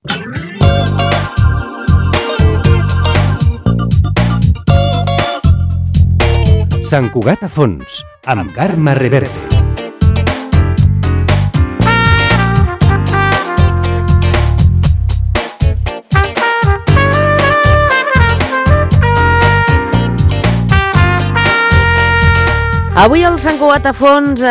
Sant Cugat a fons, amb Carme Reverte. Avui al Sant Cugat a fons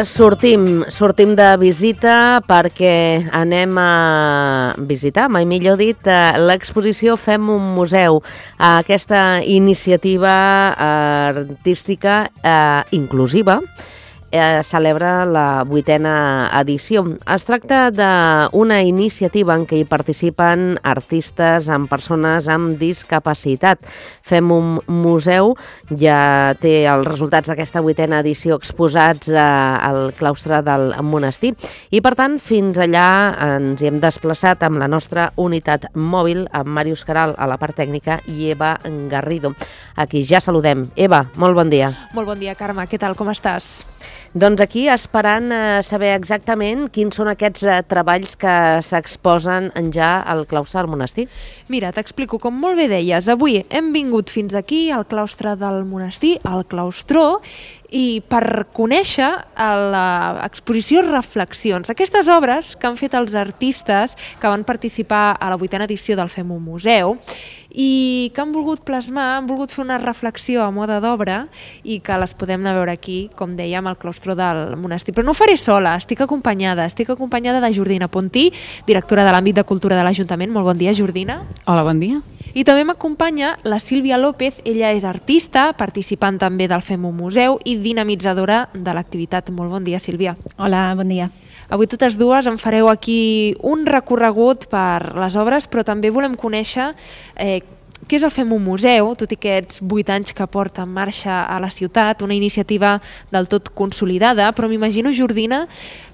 sortim de visita perquè anem a visitar, mai millor dit, l'exposició Fem un museu, aquesta iniciativa artística inclusiva. Celebra la 8a edició. Es tracta d'una iniciativa en què hi participen artistes amb persones amb discapacitat. Fem un museu, ja té els resultats d'aquesta 8a edició exposats al claustre del monestir i, per tant, fins allà ens hi hem desplaçat amb la nostra unitat mòbil, amb Màrius Caral a la part tècnica i Eva Garrido. Aquí ja saludem. Eva, molt bon dia. Molt bon dia, Carme. Què tal? Com estàs? Doncs aquí esperant saber exactament quins són aquests treballs que s'exposen ja al claustre del monestir. Mira, t'explico, com molt bé deies, avui hem vingut fins aquí al claustre del monestir, al claustró, i per conèixer l'exposició Reflexions, aquestes obres que han fet els artistes que van participar a la 8a edició del Fem un museu i que han volgut plasmar, han volgut fer una reflexió a moda d'obra i que les podem anar a veure aquí, com dèiem, al claustró del monestir. Però no ho faré sola, estic acompanyada de Jordina Pontí, directora de l'àmbit de cultura de l'Ajuntament. Molt bon dia, Jordina. Hola, bon dia. I també m'acompanya la Sílvia López, ella és artista, participant també del Fem un museu i dinamitzadora de l'activitat. Molt bon dia, Sílvia. Hola, bon dia. Avui totes dues em fareu aquí un recorregut per les obres, però també volem conèixer què és el Fem un museu, tot i aquests 8 anys que porta en marxa a la ciutat, una iniciativa del tot consolidada, però m'imagino, Jordina,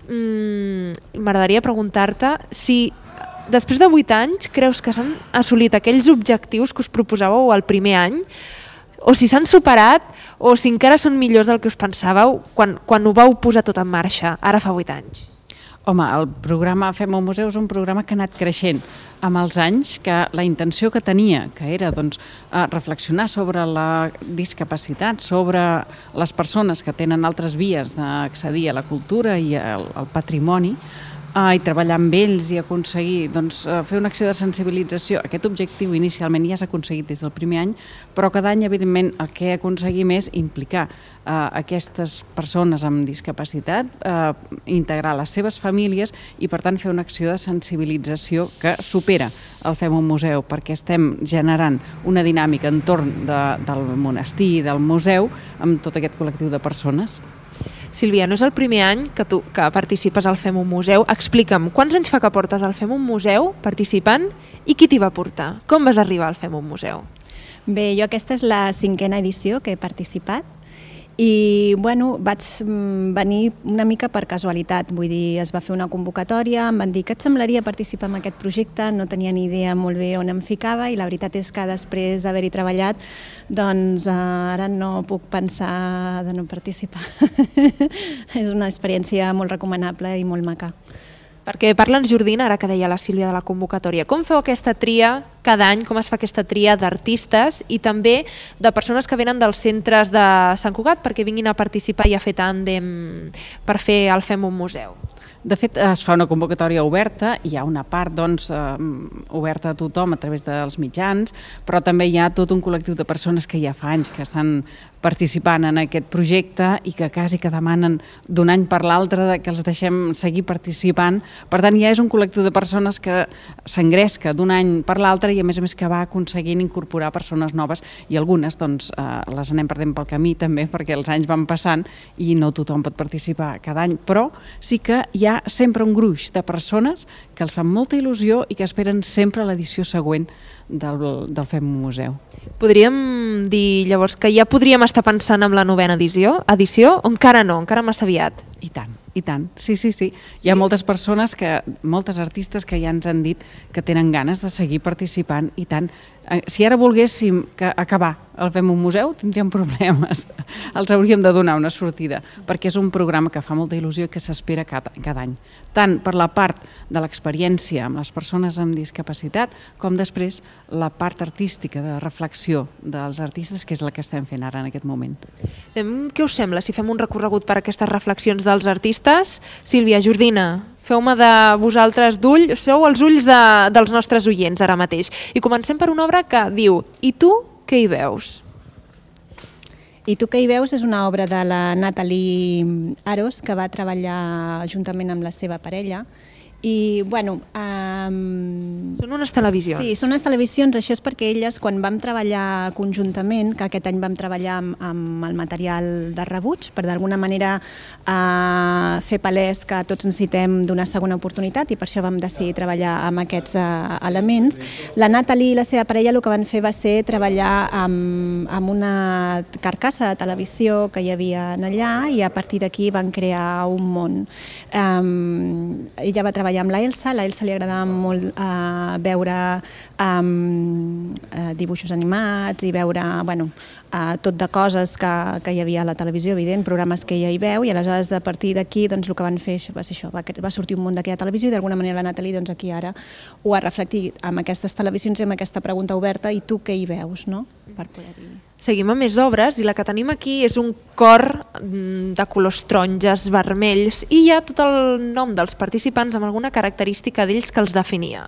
m'agradaria preguntar-te si després de 8 anys creus que s'han assolit aquells objectius que us proposàveu el primer any, o si s'han superat, o si encara són millors del que us pensàveu quan ho vau posar tot en marxa, ara fa 8 anys. Home, el programa Fem un museu és un programa que ha anat creixent amb els anys, que la intenció que tenia, que era reflexionar sobre la discapacitat, sobre les persones que tenen altres vies d'accedir a la cultura i al patrimoni, i treballar amb ells i aconseguir fer una acció de sensibilització. Aquest objectiu inicialment ja s'ha aconseguit des del primer any, però cada any, evidentment, el que aconseguim és implicar aquestes persones amb discapacitat, integrar les seves famílies i, per tant, fer una acció de sensibilització que supera el Fem un museu, perquè estem generant una dinàmica entorn del monestir i del museu amb tot aquest col·lectiu de persones. Sílvia, no és el primer any que tu participes al Fem un museu. Explica'm, quants anys fa que portes al Fem un museu participant i qui t'hi va portar? Com vas arribar al Fem un museu? Bé, jo aquesta és la 5a edició que he participat i vaig venir una mica per casualitat, vull dir, es va fer una convocatòria, em van dir que et semblaria participar en aquest projecte, no tenia ni idea molt bé on em ficava i la veritat és que després d'haver-hi treballat, doncs ara no puc pensar de no participar. És una experiència molt recomanable i molt maca. Perquè parla'ns, Jordina, ara que deia la Sílvia de la convocatòria, com feu aquesta tria cada any, com es fa aquesta tria d'artistes i també de persones que venen dels centres de Sant Cugat perquè vinguin a participar i a fer tàndem per fer el Fem un museu? De fet, es fa una convocatòria oberta, hi ha una part oberta a tothom a través dels mitjans, però també hi ha tot un col·lectiu de persones que ja fa anys que estan participant en aquest projecte i que quasi que demanen d'un any per l'altre que els deixem seguir participant. Per tant, ja és un col·lectiu de persones que s'engresca d'un any per l'altre i a més que va aconseguint incorporar persones noves i algunes les anem perdent pel camí també perquè els anys van passant i no tothom pot participar cada any, però sí que hi ha sempre un gruix de persones que els fan molta il·lusió i que esperen sempre l'edició següent del Fem un Museu. Podríem dir llavors que ja podríem estar pensant en la 9a edició o encara no, encara massa aviat? I tant, sí. Hi ha moltes persones, moltes artistes que ja ens han dit que tenen ganes de seguir participant i tant. Si ara volguéssim acabar el Fem un Museu, tindríem problemes. Els hauríem de donar una sortida, perquè és un programa que fa molta il·lusió i que s'espera cada any. Tant per la part de l'experiència amb les persones amb discapacitat, com després la part artística de reflexió dels artistes, que és la que estem fent ara en aquest moment. Què us sembla si fem un recorregut per aquestes reflexions dels artistes? Sílvia, Jordina, feu-me de vosaltres d'ull, sou els ulls dels nostres oients ara mateix. I comencem per una obra que diu "I tu què hi veus?". I tu què hi veus és una obra de la Nathalie Aros, que va treballar juntament amb la seva parella. I, bueno... Són unes televisions. Sí, són unes televisions. Això és perquè elles, quan vam treballar conjuntament, que aquest any vam treballar amb el material de rebuig, per d'alguna manera fer palès que tots necessitem d'una segona oportunitat, i per això vam decidir treballar amb aquests elements. La Nathalie i la seva parella el que van fer va ser treballar amb una carcassa de televisió que hi havia allà, i a partir d'aquí van crear un món. Ella va treballar amb l'Elsa li agradava molt veure dibuixos animats i veure tot de coses que hi havia a la televisió, evident, programes que ella hi veu, i aleshores a partir d'aquí el que van fer va ser això, va sortir un món d'aquella televisió, i d'alguna manera la Nathalie aquí ara ho ha reflectit amb aquestes televisions i amb aquesta pregunta oberta: i tu què hi veus? Per poder dir. Seguim amb més obres, i la que tenim aquí és un cor de colors taronges, vermells, i hi ha tot el nom dels participants amb alguna característica d'ells que els definia.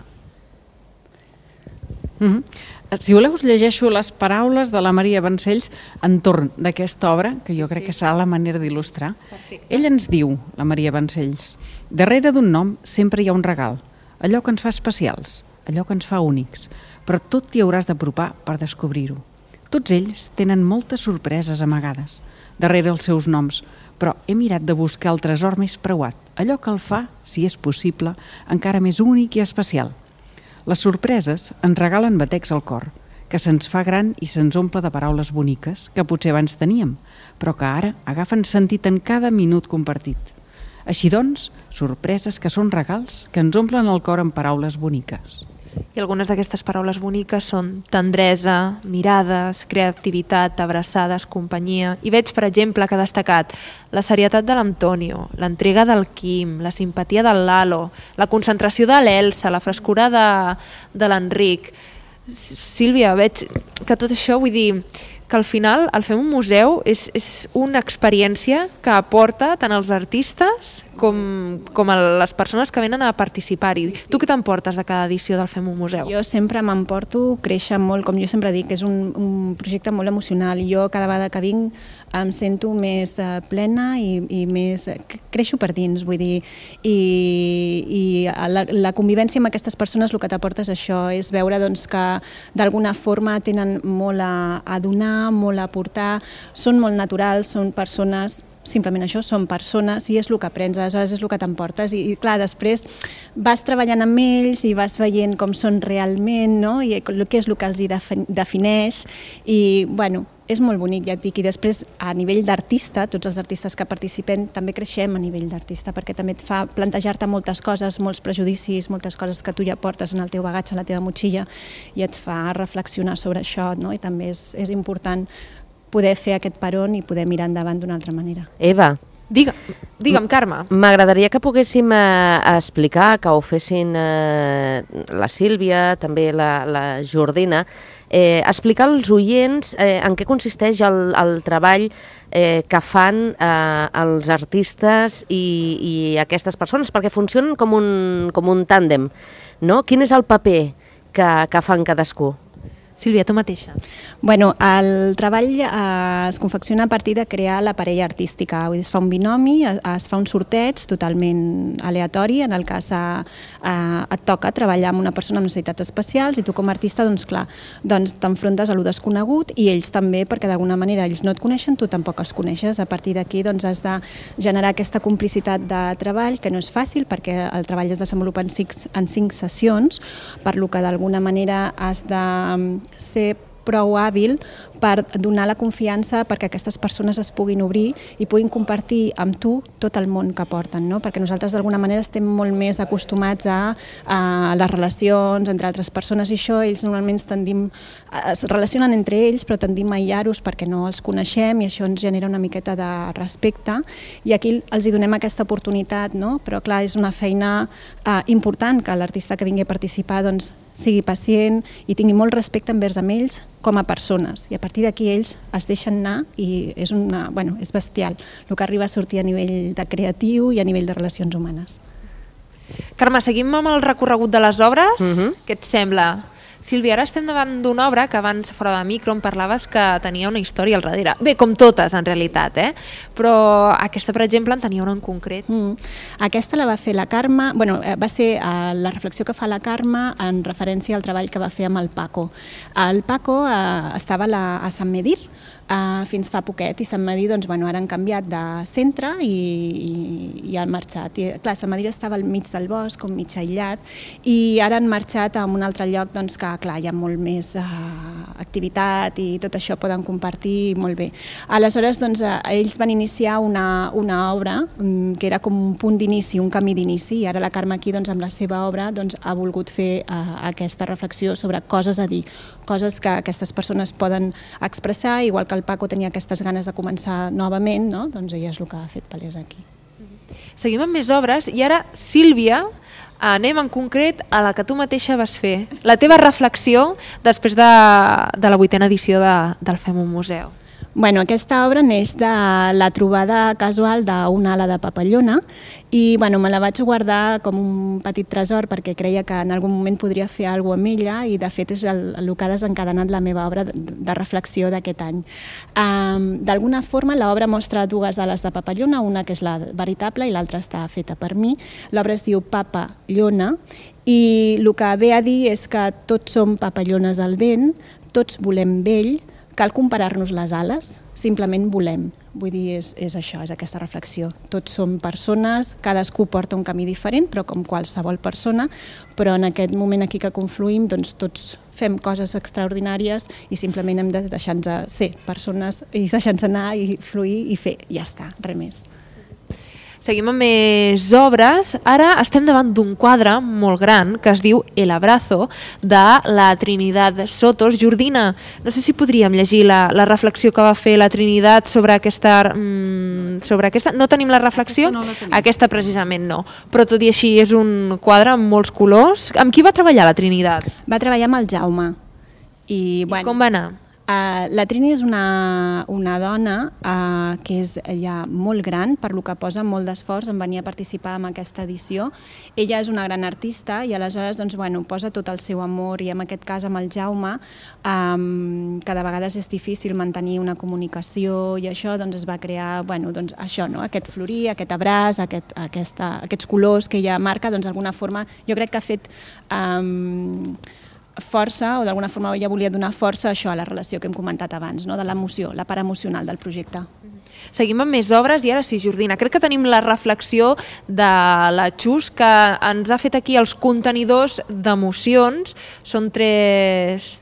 Si voleu, us llegeixo les paraules de la Maria Vancells entorn d'aquesta obra, que jo crec que serà la manera d'il·lustrar. Ella ens diu, la Maria Vancells: darrere d'un nom sempre hi ha un regal, allò que ens fa especials, allò que ens fa únics, però tot t'hi hauràs d'apropar per descobrir-ho. Tots ells tenen moltes sorpreses amagades darrere els seus noms, però he mirat de buscar el tresor més preuat, allò que el fa, si és possible, encara més únic i especial. Les sorpreses ens regalen batecs al cor, que se'ns fa gran i se'ns omple de paraules boniques que potser abans teníem, però que ara agafen sentit en cada minut compartit. Així doncs, sorpreses que són regals que ens omplen el cor amb paraules boniques. I algunes d'aquestes paraules boniques són tendresa, mirades, creativitat, abraçades, companyia. I veig, per exemple, que ha destacat la serietat de l'Antonio, l'entrega del Quim, la simpatia del Lalo, la concentració de l'Elsa, la frescura de l'Enric. Sílvia, veig que tot això, vull dir, que al final el Fem un Museu és una experiència que aporta tant als artistes com a les persones que venen a participar-hi. Tu què t'emportes de cada edició del Fem un Museu? Jo sempre m'emporto créixer molt, com jo sempre dic, és un projecte molt emocional, i jo cada vegada que vinc em sento més plena i més... creixo per dins, vull dir, i la convivència amb aquestes persones el que t'aporta és això, és veure que d'alguna forma tenen molt a donar, molt a aportar, són molt naturals, són persones, simplement això, són persones, i és el que aprens, aleshores és el que t'emportes, i clar, després vas treballant amb ells i vas veient com són realment, no? I què és el que els defineix, i bueno, és molt bonic, ja et dic, i després a nivell d'artista, tots els artistes que participem també creixem a nivell d'artista, perquè també et fa plantejar-te moltes coses, molts prejudicis, moltes coses que tu ja portes en el teu bagatge, a la teva motxilla, i et fa reflexionar sobre això, no? I també és important poder fer aquest peron i poder mirar endavant d'una altra manera. Eva, Digue'm, Carme. M'agradaria que poguéssim explicar, que ho fessin la Sílvia, també la Jordina, explicar als oients en què consisteix el treball que fan els artistes i aquestes persones, perquè funcionen com un tàndem, no? Quin és el paper que fan cadascú? Sílvia, tu mateixa. Bueno, el treball es confecciona a partir de crear la parella artística. Es fa un binomi, es fa un sorteig totalment aleatori. En el cas et toca treballar amb una persona amb necessitats especials i tu com a artista, doncs clar, t'enfrontes a lo desconegut i ells també, perquè d'alguna manera ells no et coneixen, tu tampoc els coneixes. A partir d'aquí has de generar aquesta complicitat de treball, que no és fàcil perquè el treball es desenvolupa en 5 sessions, per lo que d'alguna manera has de ser prou hàbil per donar la confiança perquè aquestes persones es puguin obrir i puguin compartir amb tu tot el món que porten, no? Perquè nosaltres d'alguna manera estem molt més acostumats a les relacions entre altres persones i això, ells normalment es relacionen entre ells però tendim a aïllar-los perquè no els coneixem i això ens genera una miqueta de respecte i aquí els hi donem aquesta oportunitat, no? Però clar, és una feina important que l'artista que vingui a participar sigui pacient i tingui molt respecte envers amb ells com a persones i a partir d'aquí ells es deixen anar i és bestial el que arriba a sortir a nivell de creatiu i a nivell de relacions humanes. Carme, seguim amb el recorregut de les obres. Què et sembla? Sílvia, ara estem davant d'una obra que abans fora de micro em parlaves que tenia una història al darrere. Bé, com totes en realitat, però aquesta, per exemple, en tenia una en concret. Aquesta la va fer la Carme, va ser la reflexió que fa la Carme en referència al treball que va fer amb el Paco. El Paco estava a Sant Medir fins fa poquet i Sant Medir ara han canviat de centre i han marxat. I, clar, Sant Medir estava al mig del bosc, com mig aïllat, i ara han marxat a un altre lloc que clar, hi ha molt més activitat i tot això poden compartir molt bé. Aleshores, ells van iniciar una obra que era com un punt d'inici, un camí d'inici, i ara la Carme aquí, amb la seva obra, ha volgut fer aquesta reflexió sobre coses a dir, coses que aquestes persones poden expressar, igual que el Paco tenia aquestes ganes de començar novament, no? Doncs ella és el que ha fet palès aquí. Seguim amb més obres i ara, Sílvia, anem en concret a la que tu mateixa vas fer, la teva reflexió després de la 8a edició del Fem un Museu. Aquesta obra neix de la trobada casual d'una ala de papallona i me la vaig guardar com un petit tresor perquè creia que en algun moment podria fer alguna cosa amb ella i de fet és el que ha desencadenat la meva obra de reflexió d'aquest any. D'alguna forma l'obra mostra 2 ales de papallona, una que és la veritable i l'altra està feta per mi. L'obra es diu Papallona i el que ve a dir és que tots som papallones al vent, tots volem vell, cal comparar-nos les ales, simplement volem. Vull dir, és això, és aquesta reflexió. Tots som persones, cadascú porta un camí diferent, però com qualsevol persona, però en aquest moment aquí que confluïm, tots fem coses extraordinàries i simplement hem de deixar-nos ser persones i deixar-nos anar i fluir i fer, ja està, res més. Seguim amb més obres. Ara estem davant d'un quadre molt gran que es diu El abrazo, de la Trinidad Sotos. Jordina, no sé si podríem llegir la reflexió que va fer la Trinidad sobre aquesta... No tenim la reflexió? Aquesta precisament no. Però tot i així és un quadre amb molts colors. Amb qui va treballar la Trinidad? Va treballar amb el Jaume. I com va anar? La Trini és una dona que és ja molt gran, per lo que posa molt d'esforç en venir a participar en aquesta edició. Ella és una gran artista i aleshores posa tot el seu amor i en aquest cas amb el Jaume, que de vegades és difícil mantenir una comunicació i això es va crear això, aquest florir, aquest abraç, aquests colors que ella marca, d'alguna forma jo crec que ha fet força, o d'alguna forma ella volia donar força a això, a la relació que hem comentat abans, de l'emoció, la part emocional del projecte. Seguim amb més obres i ara sí, Jordina, crec que tenim la reflexió de la Xus que ens ha fet aquí els contenidors d'emocions. Són tres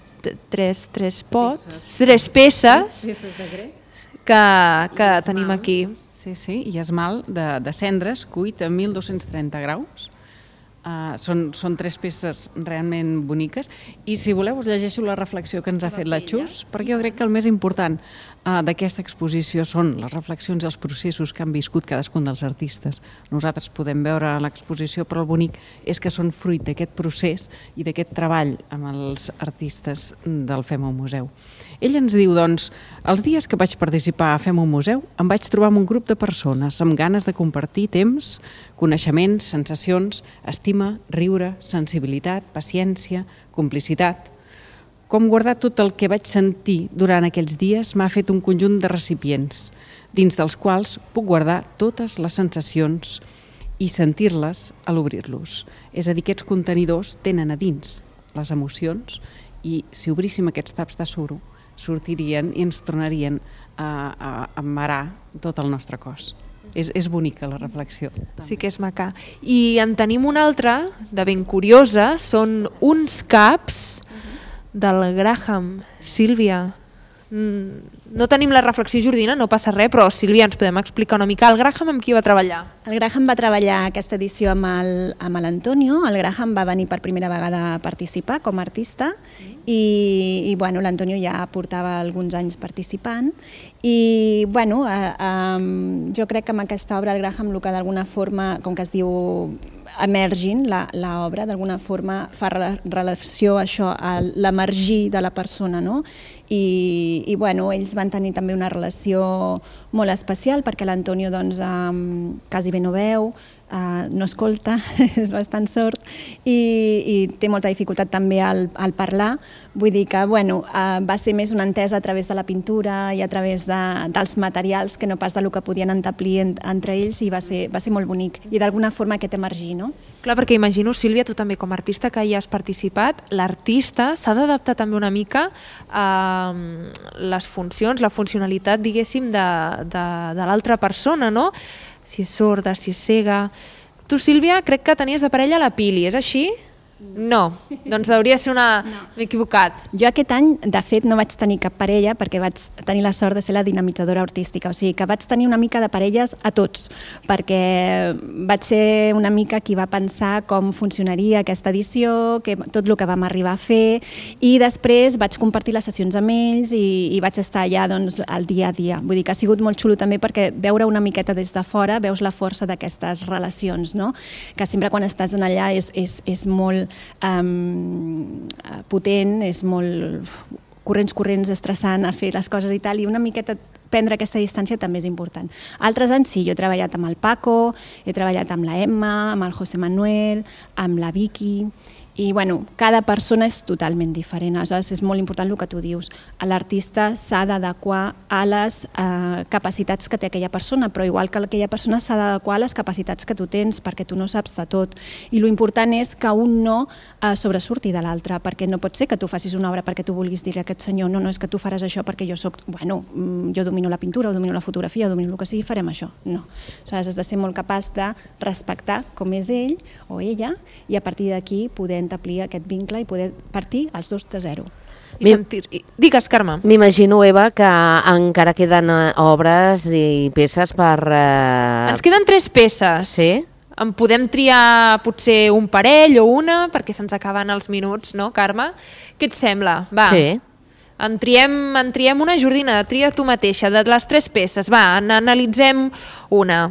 peces que tenim aquí. Sí, i esmalt de cendres, cuit a 1.230 graus. Són 3 peces realment boniques i si voleu us llegeixo la reflexió que ens ha fet la Xus, perquè jo crec que el més important d'aquesta exposició són les reflexions i els processos que han viscut cadascun dels artistes. Nosaltres podem veure l'exposició, però el bonic és que són fruit d'aquest procés i d'aquest treball amb els artistes del Fem un Museu. Ell ens diu, els dies que vaig participar a Fem un Museu em vaig trobar amb un grup de persones amb ganes de compartir temps, coneixements, sensacions, estima, riure, sensibilitat, paciència, complicitat. Com guardar tot el que vaig sentir durant aquells dies m'ha fet un conjunt de recipients, dins dels quals puc guardar totes les sensacions i sentir-les a l'obrir-los. És a dir, aquests contenidors tenen a dins les emocions i si obríssim aquests taps de suro sortirien i ens tornarien a emmarar tot el nostre cos. És bonica la reflexió. Sí que és maca. I en tenim una altra, de ben curiosa, són uns caps del Graham. Sílvia, no tenim la reflexió jordina, no passa res, però Sílvia, ens podem explicar una mica el Graham amb qui va treballar? El Graham va treballar aquesta edició amb l'Antonio. El Graham va venir per primera vegada a participar com a artista i bueno, l'Antonio ja portava alguns anys participant i bueno, jo crec que amb aquesta obra el Graham el que d'alguna forma, com que es diu emerging, l'obra d'alguna forma fa relació a això, a l'emergir de la persona, no? I bueno, ells van tenir també una relació molt especial perquè l'Antonio doncs quasi bé no veu, no escolta, és bastant sord i té molta dificultat també al parlar. Vull dir que bueno, va ser més una entesa a través de la pintura i a través dels materials que no pas del que podien entablir entre ells i va ser molt bonic i d'alguna forma aquest emergir, no? Clar, perquè imagino, Sílvia, tu també com a artista que hi has participat, l'artista s'ha d'adaptar també una mica a les funcions, la funcionalitat, diguéssim, de l'altra persona, no? Si és sorda, si és cega... Tu, Sílvia, crec que tenies de parella la Pili, és així? No, doncs hauria de ser m'he equivocat. Jo aquest any, de fet, no vaig tenir cap parella perquè vaig tenir la sort de ser la dinamitzadora artística, o sigui que vaig tenir una mica de parelles a tots, perquè vaig ser una mica qui va pensar com funcionaria aquesta edició, tot el que vam arribar a fer, i després vaig compartir les sessions amb ells i vaig estar allà doncs, el dia a dia. Vull dir que ha sigut molt xulo també perquè veure una miqueta des de fora veus la força d'aquestes relacions, no? Que sempre quan estàs en allà és molt potent, és molt corrents, estressant a fer les coses i tal, i una miqueta prendre aquesta distància també és important. Altres anys sí, jo he treballat amb el Paco, he treballat amb la Emma, amb el José Manuel, amb la Vicky, i bueno, cada persona és totalment diferent, aleshores és molt important el que tu dius. L'artista s'ha d'adequar a les capacitats que té aquella persona, però igual que aquella persona s'ha d'adequar a les capacitats que tu tens, perquè tu no saps de tot. I l'important és que un no sobresurti de l'altre, perquè no pot ser que tu facis una obra perquè tu vulguis dir a aquest senyor no, és que tu faràs això perquè jo soc, bueno, jo domino la pintura, o domino la fotografia, o domino el que sigui, farem això. No. Aleshores has de ser molt capaç de respectar com és ell o ella i a partir d'aquí poder entablir aquest vincle i poder partir els dos de zero. Digues, Carme. M'imagino, Eva, que encara queden obres i peces per... Ens queden 3 peces. Sí? En podem triar potser un parell o una, perquè se'ns acaben els minuts, no, Carme? Què et sembla? Va. Sí. En triem una, Jordina, tria tu mateixa, de les 3 peces. Va, analitzem una.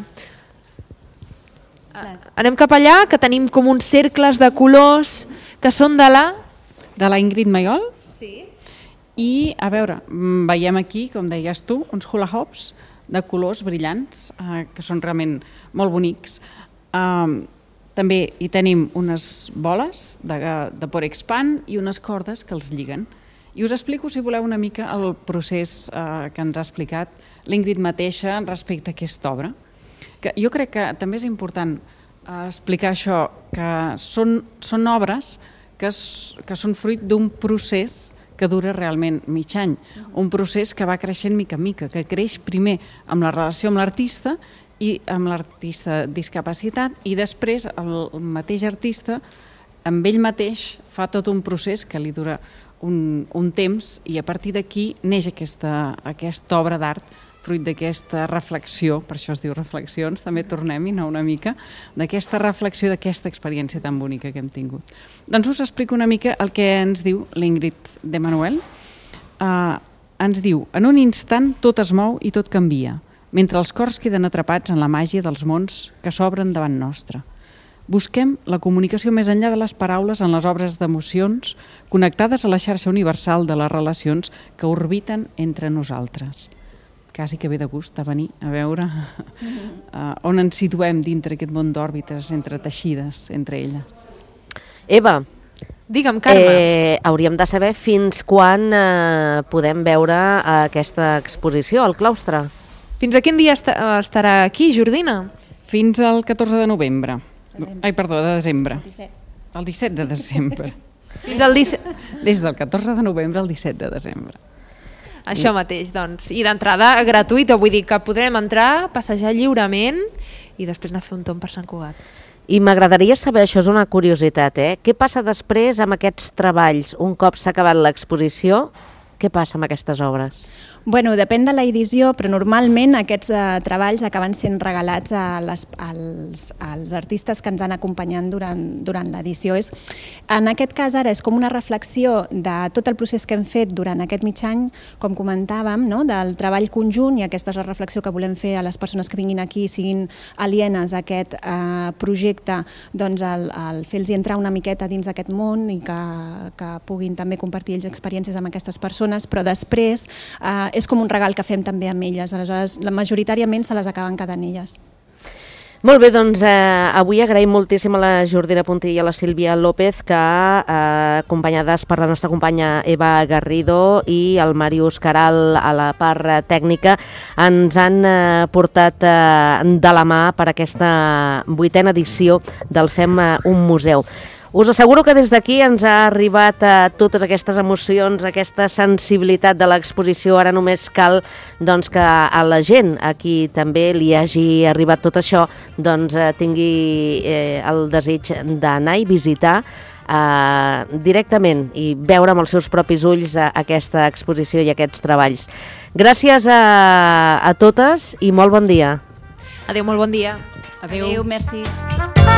Anem cap allà, que tenim com uns cercles de colors que són de la Ingrid Mayol. Sí. I, a veure, veiem aquí, com deies tu, uns hula hoops de colors brillants, que són realment molt bonics. També hi tenim unes boles de Porexpan i unes cordes que els lliguen. I us explico, si voleu, una mica el procés que ens ha explicat l'Ingrid mateixa respecte a aquesta obra. Que jo crec que també és important explicar això, que són obres que són fruit d'un procés que dura realment mig any. Un procés que va creixent mica en mica, que creix primer amb la relació amb l'artista i amb l'artista discapacitat i després el mateix artista amb ell mateix fa tot un procés que li dura un temps i a partir d'aquí neix aquesta obra d'art fruit d'aquesta reflexió, per això es diu reflexions, també tornem-hi una mica, d'aquesta reflexió, d'aquesta experiència tan bonica que hem tingut. Doncs us explico una mica el que ens diu l'Ingrid de Manuel. Ens diu, en un instant tot es mou i tot canvia, mentre els cors queden atrapats en la màgia dels mons que s'obren davant nostre. Busquem la comunicació més enllà de les paraules en les obres d'emocions connectades a la xarxa universal de les relacions que orbiten entre nosaltres. Quasi que ve de gust a venir a veure on ens situem dintre aquest món d'òrbites entreteixides entre elles. Eva, Digue'm, Carme. Hauríem de saber fins quan podem veure aquesta exposició al claustre. Fins a quin dia estarà aquí, Jordina? Fins al 14 de novembre. Ai, perdó, de desembre. El 17 de desembre. Fins al 17... Des del 14 de novembre al 17 de desembre. Això mateix, doncs. I d'entrada gratuïta, vull dir que podrem entrar, passejar lliurement i després anar a fer un tomb per Sant Cugat. I m'agradaria saber, això és una curiositat, què passa després amb aquests treballs? Un cop s'ha acabat l'exposició, què passa amb aquestes obres? Bueno, depèn de l'edició, però normalment aquests treballs acaben sent regalats als artistes que ens han acompanyat durant l'edició. En aquest cas ara és com una reflexió de tot el procés que hem fet durant aquest mig any, com comentàvem, no? Del treball conjunt, i aquesta és la reflexió que volem fer a les persones que vinguin aquí, siguin alienes a aquest projecte, doncs el fer-los entrar una miqueta dins d'aquest món i que puguin també compartir ells experiències amb aquestes persones, però després és com un regal que fem també amb elles, aleshores majoritàriament se les acaben quedant elles. Molt bé, doncs avui agraïm moltíssim a la Jordina Puntí i a la Sílvia López que, acompanyades per la nostra companya Eva Garrido i el Màrius Caral a la part tècnica, ens han portat de la mà per aquesta 8a edició del Fem un Museu. Us asseguro que des d'aquí ens ha arribat totes aquestes emocions, aquesta sensibilitat de l'exposició. Ara només cal que a la gent a qui també li hagi arribat tot això tingui el desig d'anar i visitar directament i veure amb els seus propis ulls aquesta exposició i aquests treballs. Gràcies a totes i molt bon dia. Adéu, molt bon dia. Adéu, merci.